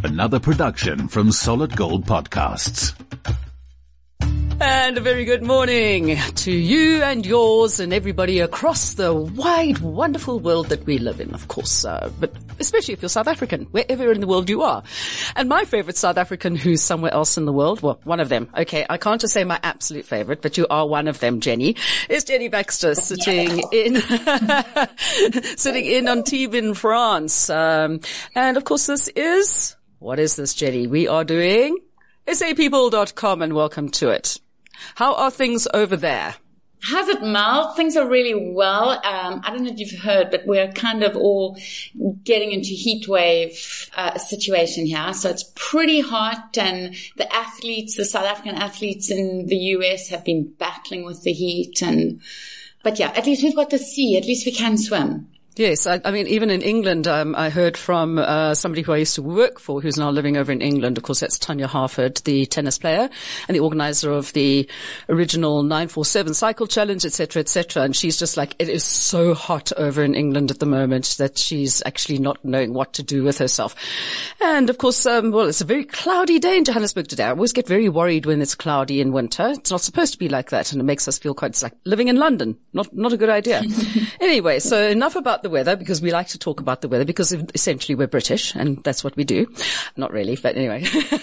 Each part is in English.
another production from Solid Gold Podcasts. And a very good morning to you and yours and everybody across the wide, wonderful world that we live in, of course, but especially if you're South African, wherever in the world you are. And my favorite South African who's somewhere else in the world, well, one of them, okay, I can't just say my absolute favorite, but you are one of them, Jenny, is Jenny Baxter sitting in on Tibes in France. And of course what is this, Jenny? We are doing sapeople.com, and welcome to it. How are things over there? How's it, Mel? Things are really well. I don't know if you've heard, but we're kind of all getting into heat wave situation here. So it's pretty hot, and the South African athletes in the US have been battling with the heat. But yeah, at least we've got the sea. At least we can swim. Yes, I mean, even in England, I heard from somebody who I used to work for, who's now living over in England. Of course, that's Tanya Harford, the tennis player and the organizer of the original 947 cycle challenge, etc., etc. And she's just like, it is so hot over in England at the moment that she's actually not knowing what to do with herself. And of course, it's a very cloudy day in Johannesburg today. I always get very worried when it's cloudy in winter. It's not supposed to be like that, and it makes us feel it's like living in London. Not a good idea. Anyway, so enough about the weather, because we like to talk about the weather because essentially we're British and that's what we do. Not really, but anyway.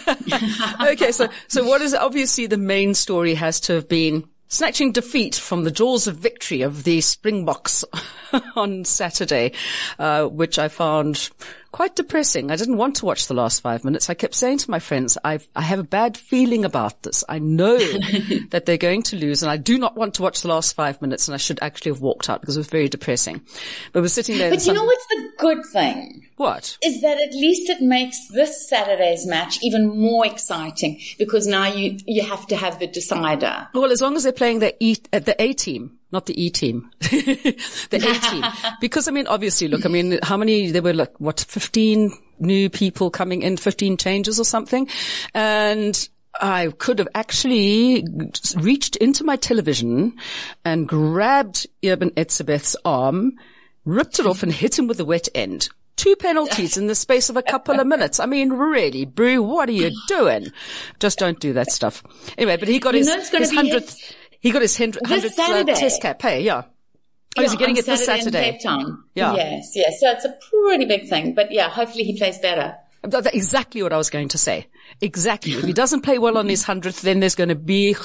Okay, so what is obviously the main story has to have been snatching defeat from the jaws of victory of the Springboks on Saturday, which I found quite depressing. I didn't want to watch the last 5 minutes. I kept saying to my friends, I have a bad feeling about this. I know that they're going to lose, and I do not want to watch the last 5 minutes, and I should actually have walked out because it was very depressing. But we're sitting there. But you know what's the good thing? What? Is that at least it makes this Saturday's match even more exciting, because now you have to have the decider. Well, as long as they're playing the A team. Not the E team, the A team. Because, I mean, obviously, look, I mean, how many, there were 15 new people coming in, 15 changes or something. And I could have actually reached into my television and grabbed Eben Etzebeth's arm, ripped it off and hit him with the wet end. 2 penalties in the space of a couple of minutes. I mean, really, Brew, what are you doing? Just don't do that stuff. Anyway, but he got his 100th. He got his 100th test cap, hey, yeah. Oh, is he getting it this Saturday? In Cape Town. Yeah. Yes. So it's a pretty big thing. But yeah, hopefully he plays better. That's exactly what I was going to say. Exactly. If he doesn't play well on his 100th, then there's going to be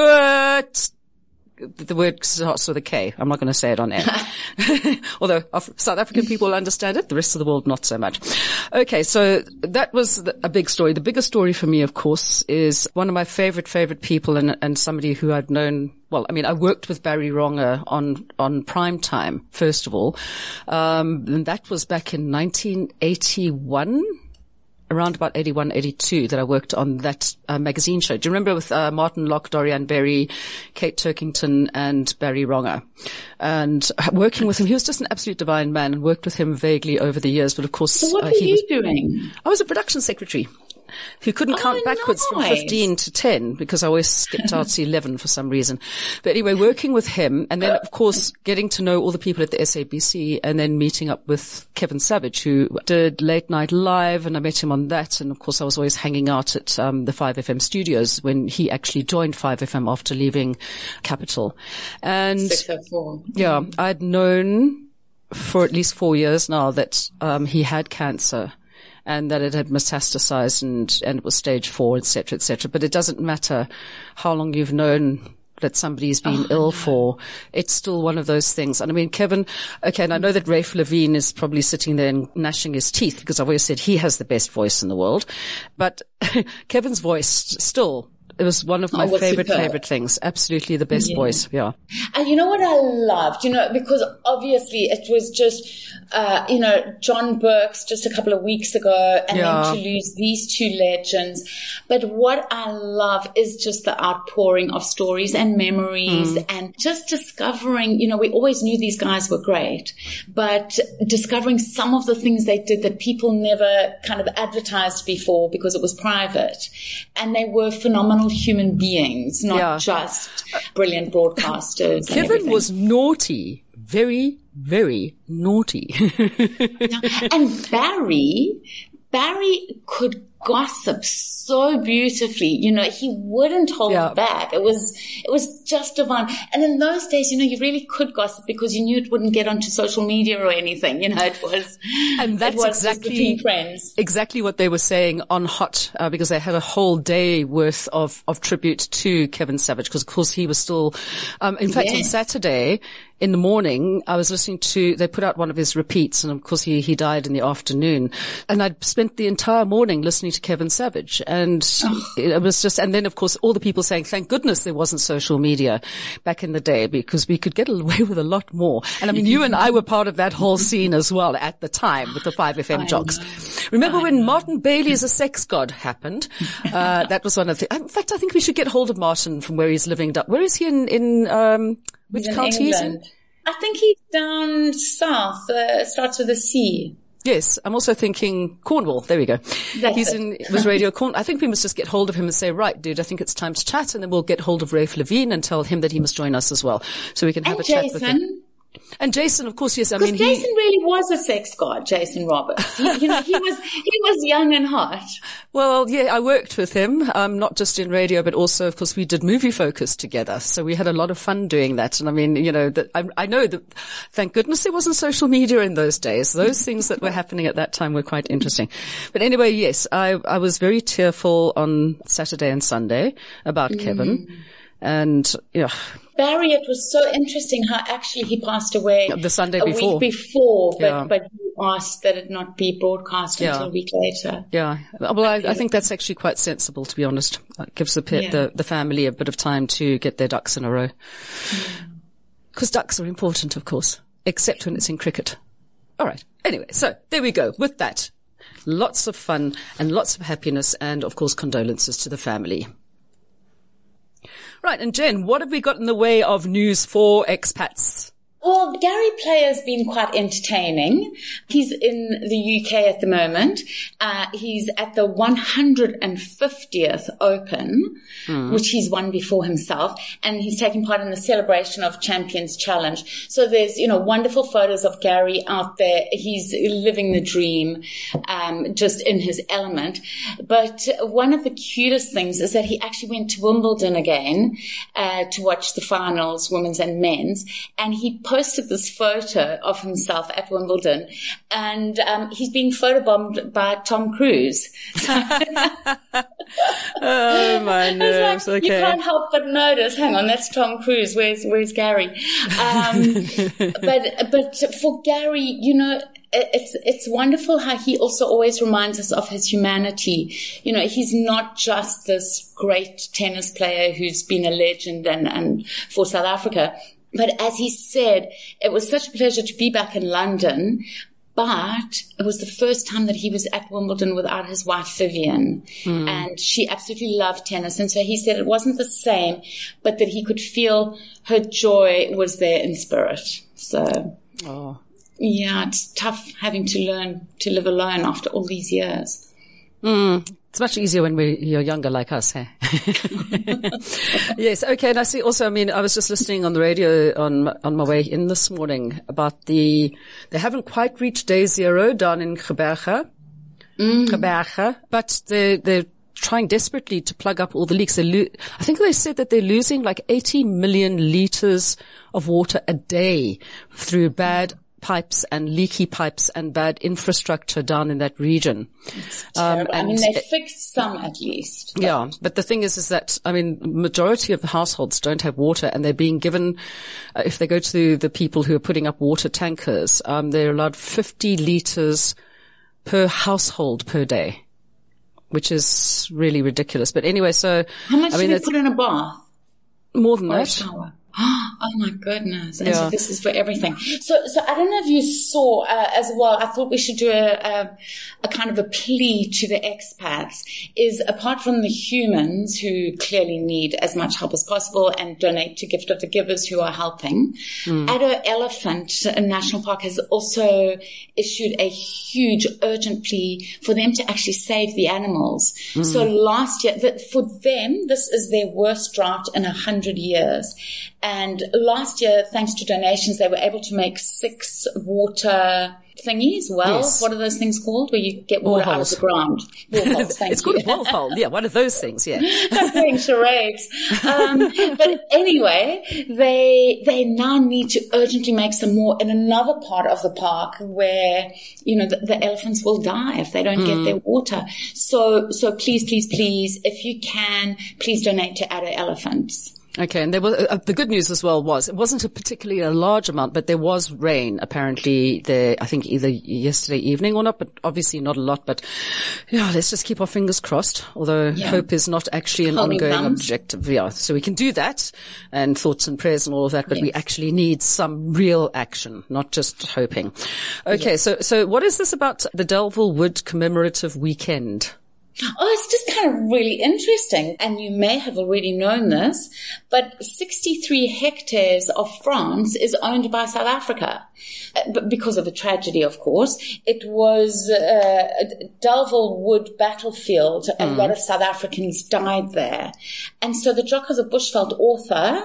the word starts with a K. I'm not going to say it on air. Although South African people understand it, the rest of the world not so much. Okay, so that was a big story. The biggest story for me, of course, is one of my favorite people and somebody who I'd known. Well, I mean, I worked with Barry Ronga on Prime Time, first of all. And that was back in 1981. Around about 81, 82 that I worked on that magazine show. Do you remember with Martin Locke, Dorian Berry, Kate Turkington and Barry Ronga? And working with him, he was just an absolute divine man, and worked with him vaguely over the years. But of course, so what were you doing? I was a production secretary who couldn't count backwards from 15 to 10 because I always skipped out to 11 for some reason. But anyway, working with him, and then of course getting to know all the people at the SABC, and then meeting up with Kevin Savage, who did Late Night Live, and I met him on that. And of course I was always hanging out at the 5FM studios when he actually joined 5FM after leaving Capital. And 604. Yeah, I'd known for at least 4 years now that he had cancer, and that it had metastasized and it was stage 4, et cetera, et cetera. But it doesn't matter how long you've known that somebody's been ill for. It's still one of those things. And I mean, Kevin, okay, and I know that Rafe Levine is probably sitting there and gnashing his teeth because I've always said he has the best voice in the world. But Kevin's voice still, it was one of my favorite things. Absolutely the best voice. Yeah. And you know what I loved? Because obviously it was just, John Burks just a couple of weeks ago, and then to lose these two legends. But what I love is just the outpouring of stories and memories and just discovering, we always knew these guys were great, but discovering some of the things they did that people never kind of advertised before because it was private. And they were phenomenal human beings, not just brilliant broadcasters. Kevin was naughty, very, very naughty. And Barry Barry could gossip so beautifully. You know, he wouldn't hold back. It was just divine. And in those days, you know, you really could gossip because you knew it wouldn't get onto social media or anything. You know, it was, and that's between friends. Exactly what they were saying on Hot, because they had a whole day worth of tribute to Kevin Savage, because of course he was still, in fact, on Saturday in the morning, I was listening to, they put out one of his repeats, and of course he died in the afternoon. And I'd spent the entire morning listening to Kevin Savage, and it was just, and then of course all the people saying, thank goodness there wasn't social media back in the day, because we could get away with a lot more. And I mean, you and I were part of that whole scene as well at the time with the 5FM jocks. Remember when Martin Bailey's A Sex God happened? That was one of the, in fact, I think we should get hold of Martin from where he's living. Where is he in which county is he? I think he's down south, starts with a C. Yes, I'm also thinking Cornwall. There we go. It was Radio Cornwall. I think we must just get hold of him and say, right, dude, I think it's time to chat, and then we'll get hold of Rafe Levine and tell him that he must join us as well, so we can have a chat with him. And Jason, of course, yes. I mean, Jason really was a sex god, Jason Roberts. He was young and hot. Well, yeah, I worked with him, not just in radio, but also, of course, we did Movie Focus together. So we had a lot of fun doing that. And I mean, you know, I know that, thank goodness there wasn't social media in those days. Those things that were happening at that time were quite interesting. But anyway, yes, I was very tearful on Saturday and Sunday about Kevin. And, yeah. Barry, it was so interesting how actually he passed away the Sunday week before, but you asked that it not be broadcast until a week later. Yeah. Well, I think that's actually quite sensible, to be honest. It gives the family a bit of time to get their ducks in a row. Because ducks are important, of course, except when it's in cricket. All right. Anyway, so there we go. With that, lots of fun and lots of happiness and, of course, condolences to the family. Right, and Jen, what have we got in the way of news for expats? Well, Gary Player's been quite entertaining. He's in the UK at the moment. He's at the 150th Open, which he's won before himself, and he's taking part in the Celebration of Champions Challenge. So there's, you know, wonderful photos of Gary out there. He's living the dream, just in his element. But one of the cutest things is that he actually went to Wimbledon again, to watch the finals, women's and men's, and he posted this photo of himself at Wimbledon, and he's being photobombed by Tom Cruise. Oh my nerves! Like, okay, you can't help but notice. Hang on, that's Tom Cruise. Where's Gary? But for Gary, you know, it's wonderful how he also always reminds us of his humanity. You know, he's not just this great tennis player who's been a legend and for South Africa. But as he said, it was such a pleasure to be back in London, but it was the first time that he was at Wimbledon without his wife, Vivian. And she absolutely loved tennis. And so he said it wasn't the same, but that he could feel her joy was there in spirit. So, yeah, it's tough having to learn to live alone after all these years. It's much easier when you're younger like us, hey? Yes, okay. And I see also, I mean, I was just listening on the radio on my way in this morning about they haven't quite reached day zero down in Gqeberha, but they're trying desperately to plug up all the leaks. I think they said that they're losing like 80 million liters of water a day through bad pipes and leaky pipes and bad infrastructure down in that region. And I mean, they fixed some at least. But. Yeah, but the thing is that, I mean, majority of the households don't have water, and they're being given, if they go to the people who are putting up water tankers, they're allowed 50 liters per household per day, which is really ridiculous. But anyway, so. How much do they put in a bath? More than that. Oh my goodness. And so this is for everything. So I don't know if you saw, as well, I thought we should do a kind of a plea to the expats is apart from the humans who clearly need as much help as possible and donate to Gift of the Givers who are helping. Addo Elephant National Park has also issued a huge urgent plea for them to actually save the animals. So last year, for them, this is their worst drought in 100 years. And last year, thanks to donations, they were able to make 6 water thingies. Yes. What are those things called where you get water out of the ground? Boreholes, thank it's called a borehole. Yeah, one of those things, yeah. I'm doing charades. But anyway, they now need to urgently make some more in another part of the park where, the elephants will die if they don't get their water. So please, if you can, please donate to Addo Elephants. Okay, and there was the good news as well was it wasn't a particularly a large amount, but there was rain apparently there. I think either yesterday evening or not, but obviously not a lot. But yeah, let's just keep our fingers crossed. Although hope is not actually an ongoing objective. Yeah, so we can do that and thoughts and prayers and all of that, but we actually need some real action, not just hoping. Okay, so what is this about the Delville Wood Commemorative Weekend? Oh, it's just kind of really interesting. And you may have already known this, but 63 hectares of France is owned by South Africa. But because of a tragedy, of course. It was Delville Wood battlefield. A lot of South Africans died there. And so the Jock of the Bushveld author,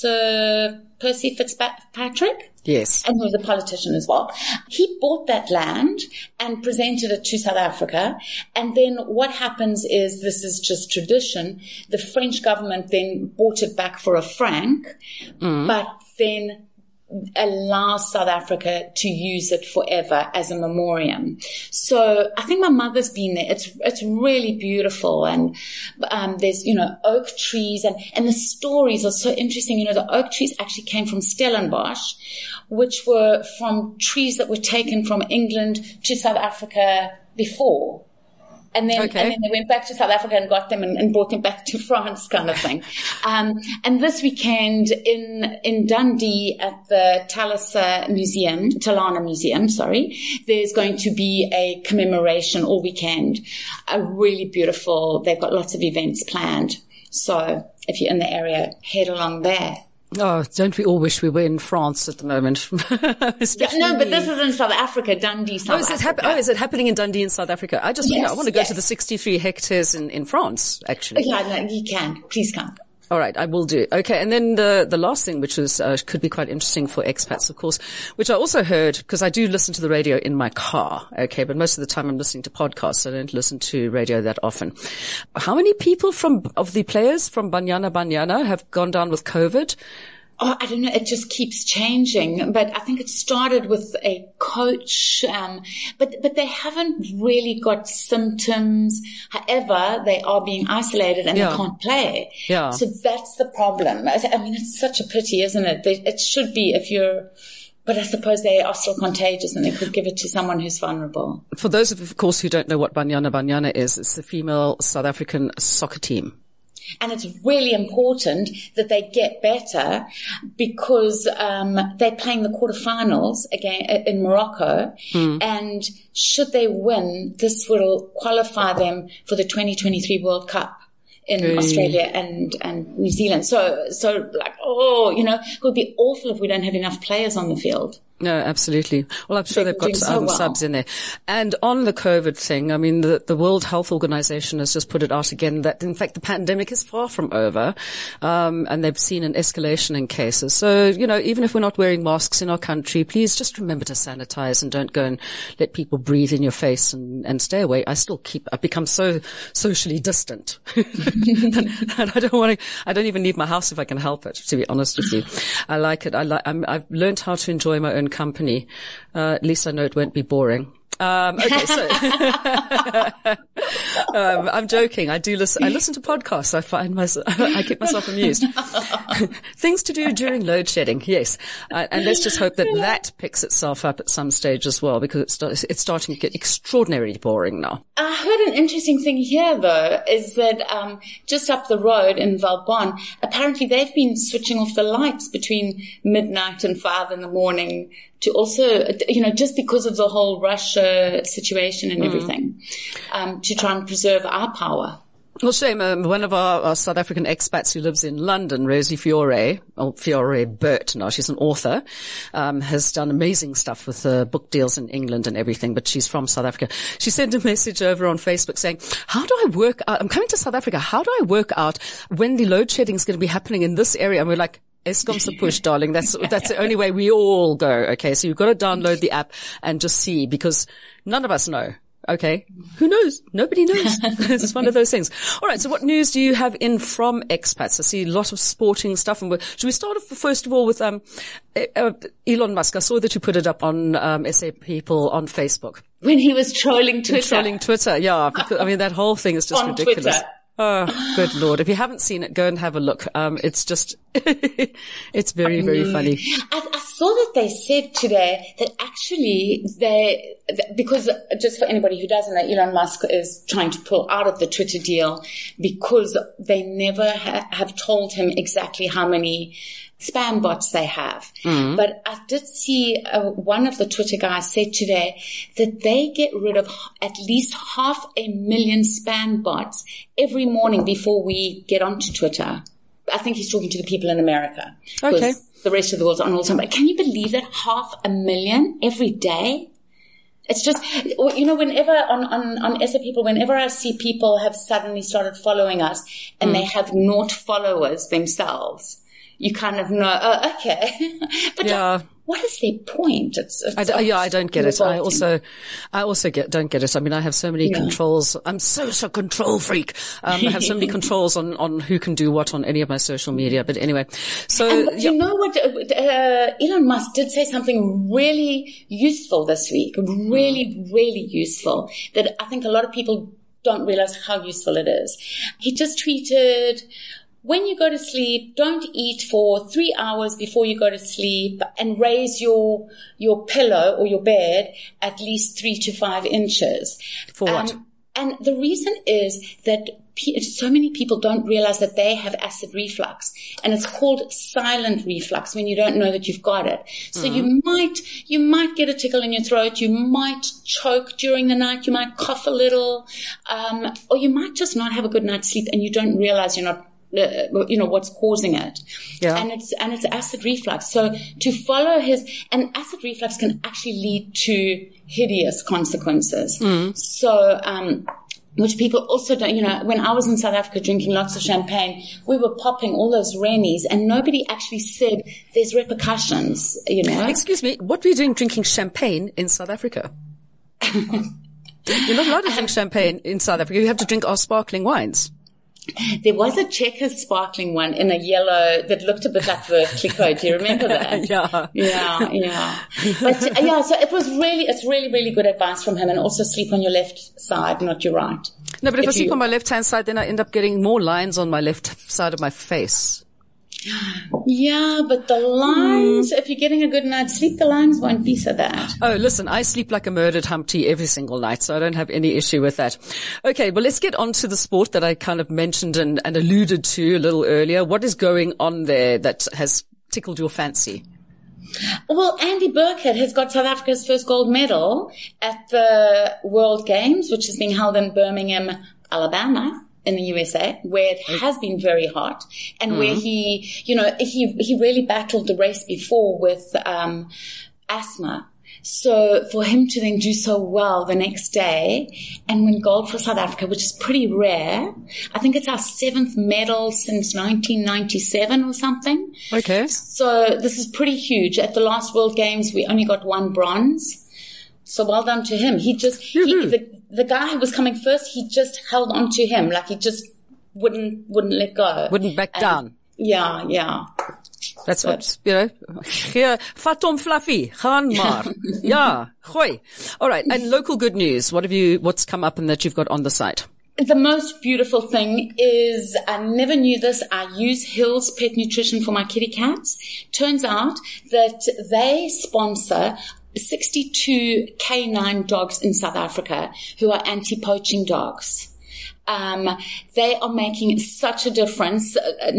Sir Percy Fitzpatrick, yes, and he was a politician as well, he bought that land and presented it to South Africa. And then what happens is, this is just tradition, the French government then bought it back for a franc, but then allows South Africa to use it forever as a memoriam. So I think my mother's been there. It's really beautiful. And, there's, oak trees and the stories are so interesting. The oak trees actually came from Stellenbosch, which were from trees that were taken from England to South Africa before. And then they went back to South Africa and got them and brought them back to France, kind of thing. And this weekend in Dundee at the Talana Museum, there's going to be a commemoration all weekend. Really beautiful. They've got lots of events planned. So if you're in the area, head along there. Oh, don't we all wish we were in France at the moment? No, but this is in South Africa, Dundee, South Africa. Is it happening in Dundee in South Africa? I want to go to the 63 hectares in France, actually. Yeah, no, you can. Please come. All right, I will do. Okay, and then the last thing, which was could be quite interesting for expats, of course, which I also heard, because I do listen to the radio in my car, okay, but most of the time I'm listening to podcasts. I don't listen to radio that often. How many people of the players from Banyana Banyana have gone down with COVID? Oh, I don't know. It just keeps changing. But I think it started with a coach. But they haven't really got symptoms. However, they are being isolated and they can't play. Yeah. So that's the problem. I mean, it's such a pity, isn't it? It should be but I suppose they are still contagious and they could give it to someone who's vulnerable. For those of course, who don't know what Banyana Banyana is, it's the female South African soccer team. And it's really important that they get better because they're playing the quarterfinals again in Morocco. And should they win, this will qualify them for the 2023 World Cup in Australia and New Zealand. So like, it would be awful if we don't have enough players on the field. No, absolutely. Well, I'm sure they've got subs in there. And on the COVID thing, I mean, the World Health Organization has just put it out again that, in fact, the pandemic is far from over. And they've seen an escalation in cases. So, even if we're not wearing masks in our country, please just remember to sanitize and don't go and let people breathe in your face and stay away. I've become so socially distant that I don't even leave my house if I can help it, to be honest with you. I like it. I've learned how to enjoy my own company. At least I know it won't be boring. Okay, so I'm joking. I listen to podcasts. I keep myself amused. Things to do during load shedding. Yes. And let's just hope that picks itself up at some stage as well, because it's starting to get extraordinarily boring now. I heard an interesting thing here though, is that, just up the road in Valbonne, apparently they've been switching off the lights between midnight and 5 in the morning to also, just because of the whole Russia situation and everything, to try and preserve our power. Well, shame. One of our South African expats who lives in London, Rosie Fiore Burt now, she's an author, has done amazing stuff with book deals in England and everything, but she's from South Africa. She sent a message over on Facebook saying, how do I work out, I'm coming to South Africa, how do I work out when the load shedding is going to be happening in this area? And we're like, Eskom's a push, darling. That's the only way we all go. Okay. So you've got to download the app and just see, because none of us know. Okay. Who knows? Nobody knows. It's one of those things. All right. So what news do you have in from expats? I see a lot of sporting stuff. And should we start off first of all with, Elon Musk? I saw that you put it up on, SA People on Facebook. When he was trolling Twitter. Yeah. Because, I mean, that whole thing is just ridiculous. Twitter. Oh, good Lord. If you haven't seen it, go and have a look. It's just, it's very, very funny. I saw that they said today that actually because just for anybody who doesn't know, Elon Musk is trying to pull out of the Twitter deal because they never have told him exactly how many spam bots they have. Mm. But I did see one of the Twitter guys said today that they get rid of at least 500,000 spam bots every morning before we get onto Twitter. I think he's talking to the people in America. Okay. The rest of the world's on all the time. But can you believe that 500,000 every day? It's just, whenever on SA People, whenever I see people have suddenly started following us and they have 0 followers themselves, you kind of know, oh, okay. But yeah. What is their point? I don't get it. I also don't get it. I mean, I have so many controls. I'm so control freak. I have so many controls on who can do what on any of my social media. But anyway, so. You know what? Elon Musk did say something really useful this week. Really, really useful that I think a lot of people don't realize how useful it is. He just tweeted, when you go to sleep, don't eat for 3 hours before you go to sleep, and raise your pillow or your bed at least 3 to 5 inches. For what? And the reason is that so many people don't realize that they have acid reflux, and it's called silent reflux when you don't know that you've got it. So you might get a tickle in your throat. You might choke during the night. You might cough a little, or you might just not have a good night's sleep and you don't realize you're not what's causing it. Yeah. And it's acid reflux. So to follow and acid reflux can actually lead to hideous consequences. So, which people also don't, when I was in South Africa drinking lots of champagne, we were popping all those Rennies and nobody actually said there's repercussions, Excuse me, what were you doing drinking champagne in South Africa? You're not allowed to drink champagne in South Africa. You have to drink our sparkling wines. There was a Checkers sparkling one in a yellow that looked a bit like the Clicquot. Do you remember that? Yeah. But so it's really, really good advice from him. And also sleep on your left side, not your right. No, but if I sleep on my left-hand side, then I end up getting more lines on my left side of my face. Yeah, but the lines, if you're getting a good night's sleep, the lines won't be so bad. Oh, listen, I sleep like a murdered Humpty every single night, so I don't have any issue with that. Okay, well, let's get on to the sport that I kind of mentioned and alluded to a little earlier. What is going on there that has tickled your fancy? Well, Andy Burkett has got South Africa's first gold medal at the World Games, which is being held in Birmingham, Alabama, in the USA, where it has been very hot and where he really battled the race before with asthma. So for him to then do so well the next day and win gold for South Africa, which is pretty rare. I think it's our 7th medal since 1997 or something. Okay. So this is pretty huge. At the last World Games, we only got 1 bronze. So well done to him. The guy who was coming first, he just held on to him. Like he just wouldn't let go. Wouldn't back down. Yeah. That's what, here, vat hom Fluffy, gaan maar. Ja, gooi. All right. And local good news. What's come up and that you've got on the site? The most beautiful thing is, I never knew this, I use Hills Pet Nutrition for my kitty cats. Turns out that they sponsor 62 canine dogs in South Africa who are anti-poaching dogs. They are making such a difference.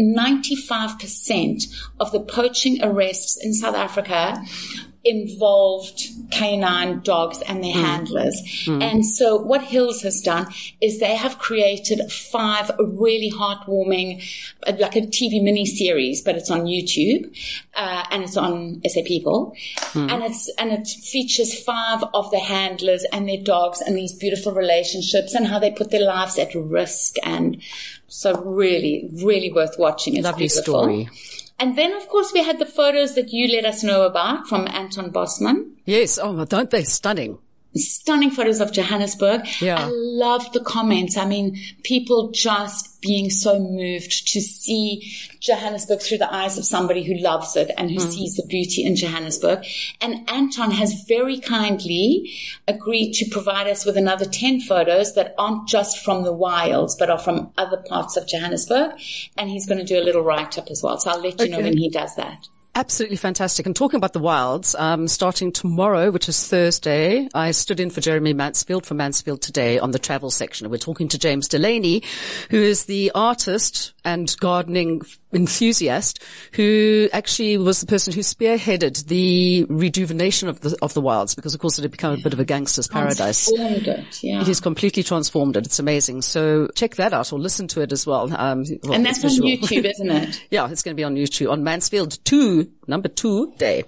95% of the poaching arrests in South Africa involved canine dogs and their handlers. And so what Hills has done is they have created 5 really heartwarming, like a TV mini series, but it's on YouTube, and it's on SA People. And it features 5 of the handlers and their dogs and these beautiful relationships and how they put their lives at risk. And so really, really worth watching. It's lovely beautiful. Story. And then, of course, we had the photos that you let us know about from Anton Bosman. Yes. Oh, don't they stunning? Stunning photos of Johannesburg. Yeah. I loved the comments. I mean, people just being so moved to see Johannesburg through the eyes of somebody who loves it and who sees the beauty in Johannesburg. And Anton has very kindly agreed to provide us with another 10 photos that aren't just from the wilds, but are from other parts of Johannesburg. And he's going to do a little write-up as well. So I'll let you know when he does that. Absolutely fantastic. And talking about the wilds, starting tomorrow, which is Thursday, I stood in for Jeremy Mansfield for Mansfield Today on the travel section. We're talking to James Delaney, who is the artist and gardening enthusiast who actually was the person who spearheaded the rejuvenation of the wilds, because of course it had become a bit of a gangster's paradise. Transformed it, yeah. It has completely transformed it. It's amazing. So check that out or listen to it as well. And that's on YouTube, isn't it? Yeah, it's going to be on YouTube on Mansfield 2, number 2 day.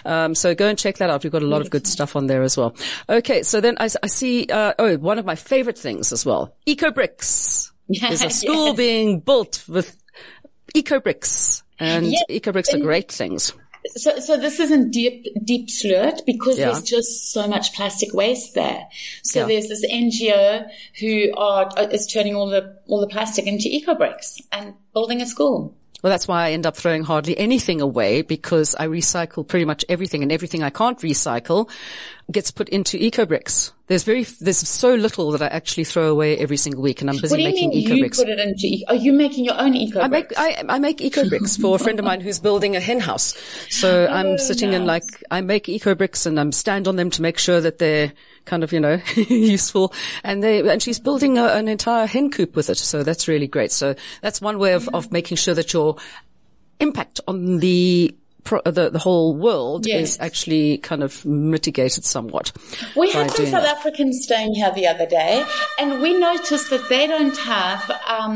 So go and check that out. We've got a lot of good stuff on there as well. Okay. So then I see, one of my favorite things as well. EcoBricks. There's a school being built with EcoBricks, and EcoBricks are great things. So this isn't deep slurred because there's just so much plastic waste there. So there's this NGO who is turning all the plastic into EcoBricks and building a school. Well, that's why I end up throwing hardly anything away, because I recycle pretty much everything, and everything I can't recycle gets put into EcoBricks. There's so little that I actually throw away every single week, and I'm busy making EcoBricks. You put it into, are you making your own EcoBricks? I make EcoBricks for a friend of mine who's building a hen house. So I'm sitting and I make EcoBricks, and I'm stand on them to make sure that they're kind of, useful. And she's building an entire hen coop with it. So that's really great. So that's one way of making sure that your impact on the whole world is actually kind of mitigated somewhat. We had some South Africans staying here the other day, and we noticed that they don't have,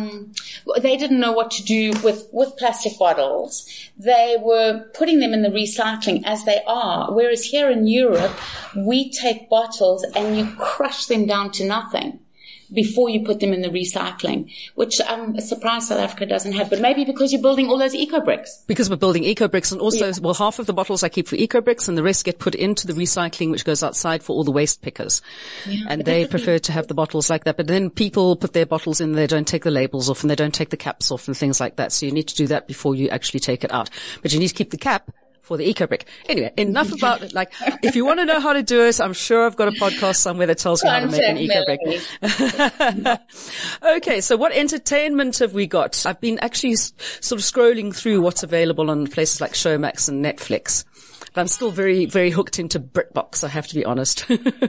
they didn't know what to do with plastic bottles. They were putting them in the recycling as they are, whereas here in Europe, we take bottles and you crush them down to nothing before you put them in the recycling, which I'm surprised South Africa doesn't have. But maybe because you're building all those EcoBricks. Because we're building EcoBricks, and also, well, half of the bottles I keep for EcoBricks and the rest get put into the recycling, which goes outside for all the waste pickers. Yeah, and they prefer to have the bottles like that. But then people put their bottles in, they don't take the labels off and they don't take the caps off and things like that. So you need to do that before you actually take it out. But you need to keep the cap for the EcoBrick. Anyway, enough about it. Like, if you want to know how to do it, I'm sure I've got a podcast somewhere that tells you how to make an EcoBrick. Okay, so what entertainment have we got? I've been actually sort of scrolling through what's available on places like Showmax and Netflix. But I'm still very, very hooked into BritBox, I have to be honest.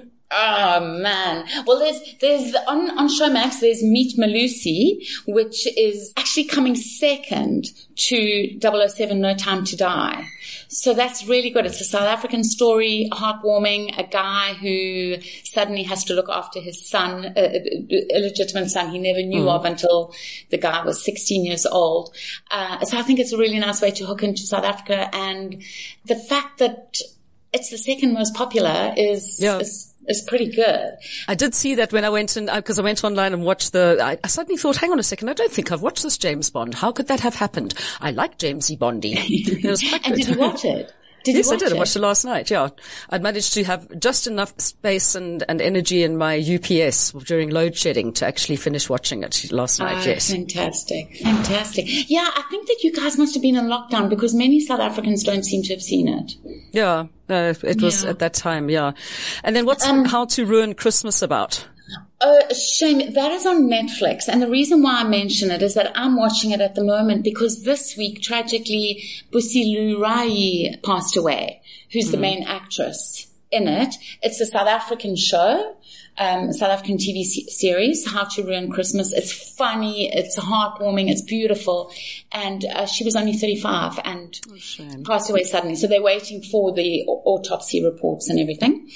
Oh man. Well, there's on Showmax, there's Meet Malusi, which is actually coming second to 007 No Time to Die. So that's really good. It's a South African story, heartwarming, a guy who suddenly has to look after his son, illegitimate son he never knew of until the guy was 16 years old. So I think it's a really nice way to hook into South Africa, and the fact that it's the second most popular is pretty good. I did see that when I went in, because I went online and watched I suddenly thought, hang on a second, I don't think I've watched this James Bond. How could that have happened? I like Jamesy Bondy. It was quite good. And did you watch it? Yes, I did. I watched it last night. Yeah. I'd managed to have just enough space and energy in my UPS during load shedding to actually finish watching it last night. Yes. Fantastic. Fantastic. Yeah. I think that you guys must have been in lockdown because many South Africans don't seem to have seen it. Yeah. It was at that time. Yeah. And then what's How to Ruin Christmas about? Shame. That is on Netflix. And the reason why I mention it is that I'm watching it at the moment because this week, tragically, Busi Lurai passed away, who's the main actress in it. It's a South African show, South African TV series, How to Ruin Christmas. It's funny, it's heartwarming, it's beautiful. And she was only 35 and passed away suddenly. So they're waiting for the autopsy reports and everything.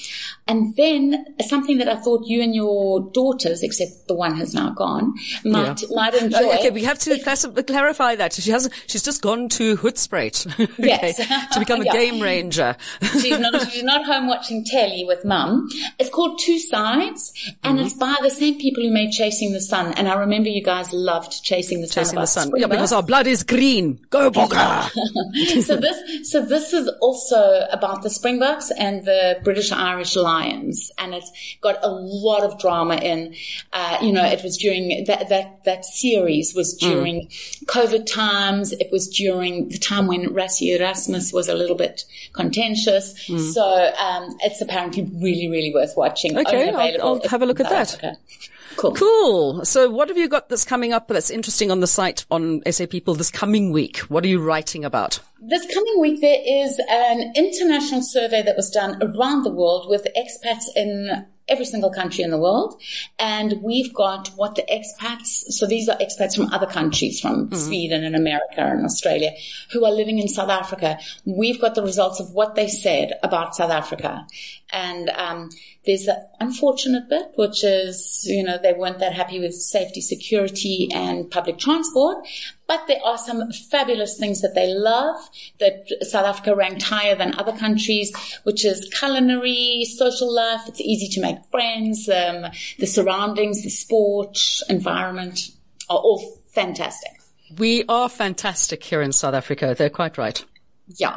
And then something that I thought you and your daughters, except the one has now gone, might enjoy. Okay, we have to clarify that. She's just gone to Hoedspruit. Yes. To become a game ranger. She's not home watching telly with mum. It's called Two Sides, and it's by the same people who made Chasing the Sun. And I remember you guys loved Chasing the Sun. Yeah, because our blood is green. Go Bokke! So this is also about the Springboks and the British Irish Lions, and it's got a lot of drama in. It was during that series was during COVID times. It was during the time when Rassie Erasmus was a little bit contentious. So it's apparently really, really worth watching. Okay, I'll have a look at that. Africa. Cool. So what have you got that's coming up that's interesting on the site on SA People this coming week? What are you writing about? This coming week, there is an international survey that was done around the world with expats in every single country in the world. And we've got what the expats, so these are expats from other countries, from Sweden and America and Australia, who are living in South Africa. We've got the results of what they said about South Africa. And there's an unfortunate bit, which is, they weren't that happy with safety, security, and public transport. But there are some fabulous things that they love, that South Africa ranked higher than other countries, which is culinary, social life. It's easy to make friends. The surroundings, the sport, environment are all fantastic. We are fantastic here in South Africa. They're quite right. Yeah.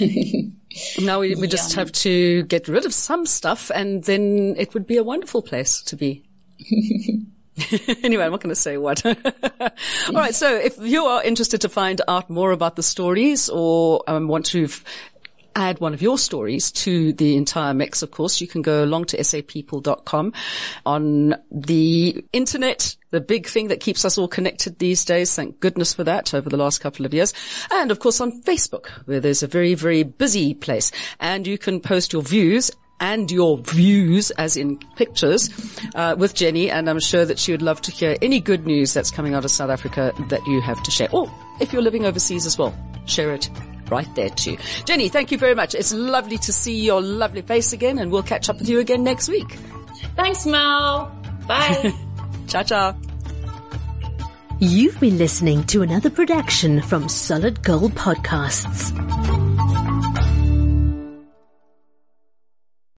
Now we just have to get rid of some stuff, and then it would be a wonderful place to be. Anyway, I'm not going to say what. All right. So if you are interested to find out more about the stories, or want to add one of your stories to the entire mix, of course, you can go along to sapeople.com. On the internet, the big thing that keeps us all connected these days, thank goodness for that, over the last couple of years. And of course on Facebook, where there's a very, very busy place. And you can post your views and your views, as in pictures, with Jenny, and I'm sure that she would love to hear any good news that's coming out of South Africa that you have to share. Or if you're living overseas as well, share it right there too. Jenny, thank you very much. It's lovely to see your lovely face again, and we'll catch up with you again next week. Thanks, Mel. Bye. Ciao, ciao. You've been listening to another production from Solid Gold Podcasts.